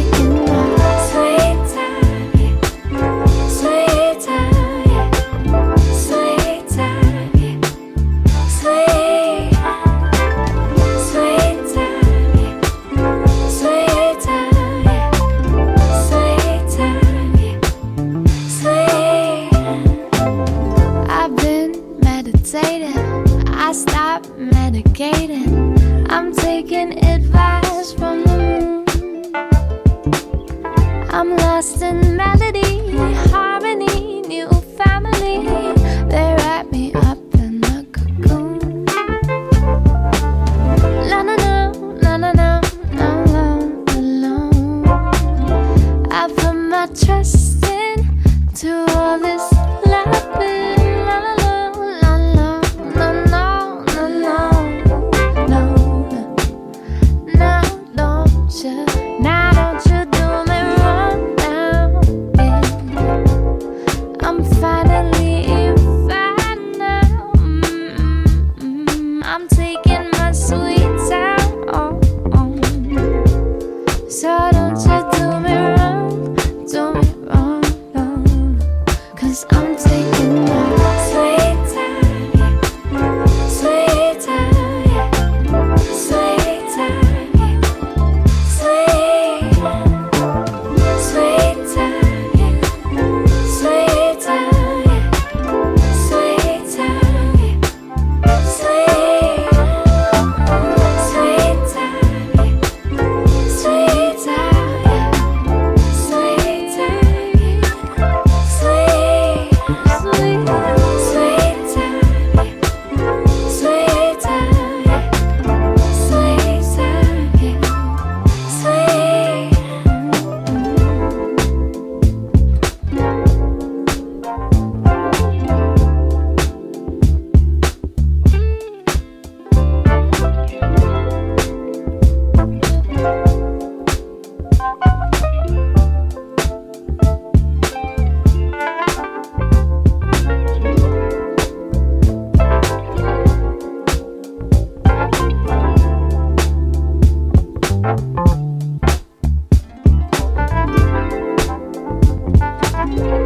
taking my sweet time, yeah. Sweet time, yeah. Sweet time, yeah. Sweet, sweet time, yeah. Sweet time, yeah. Sweet time, yeah. Sweet. I've been meditating, I stopped medicating. I'm taking advice from the moon. I'm lost in melody, harmony, new family. They wrap me up in a cocoon. La na na, na na na, I'm alone. I put my trust in to all this laughing. La la la, la la, no no no no no. Now don't you, now don't you do me wrong now, yeah. I'm finally fine now. I'm taking my sweet time, oh, oh. So don't you do me wrong, no. 'Cause I'm taking my sweet time, yeah. Sweet time, yeah. Sweet time, yeah. Sweet, sweet time, yeah. Sweet time, yeah. Sweet time, yeah. Sweet, sweet time, yeah. Sweet time, yeah. Sweet time, yeah. Sweet, sweet, sweet time, yeah. Sweet time, yeah. Sweet time, yeah. Sweet. Thank you.